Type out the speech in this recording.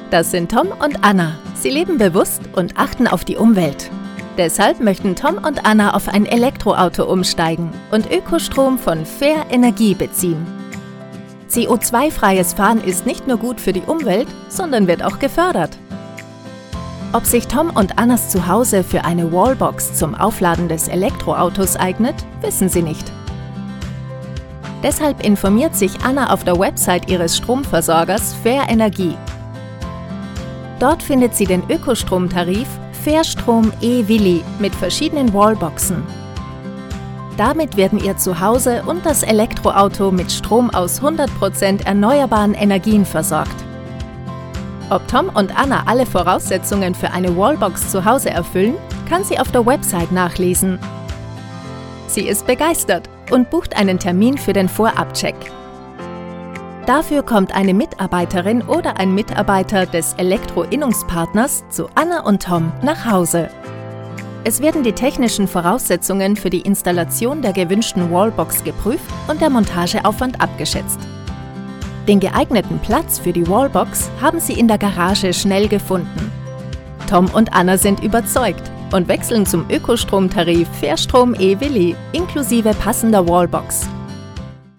Das sind Tom und Anna. Sie leben bewusst und achten auf die Umwelt. Deshalb möchten Tom und Anna auf ein Elektroauto umsteigen und Ökostrom von Fair Energie beziehen. CO2-freies Fahren ist nicht nur gut für die Umwelt, sondern wird auch gefördert. Ob sich Tom und Annas Zuhause für eine Wallbox zum Aufladen des Elektroautos eignet, wissen sie nicht. Deshalb informiert sich Anna auf der Website ihres Stromversorgers Fair Energie. Dort findet sie den Ökostromtarif Fairstrom e-Willi mit verschiedenen Wallboxen. Damit werden ihr Zuhause und das Elektroauto mit Strom aus 100% erneuerbaren Energien versorgt. Ob Tom und Anna alle Voraussetzungen für eine Wallbox zu Hause erfüllen, kann sie auf der Website nachlesen. Sie ist begeistert und bucht einen Termin für den Vorabcheck. Dafür kommt eine Mitarbeiterin oder ein Mitarbeiter des Elektro-Innungspartners zu Anna und Tom nach Hause. Es werden die technischen Voraussetzungen für die Installation der gewünschten Wallbox geprüft und der Montageaufwand abgeschätzt. Den geeigneten Platz für die Wallbox haben sie in der Garage schnell gefunden. Tom und Anna sind überzeugt und wechseln zum Ökostromtarif Fairstrom e-Willi inklusive passender Wallbox.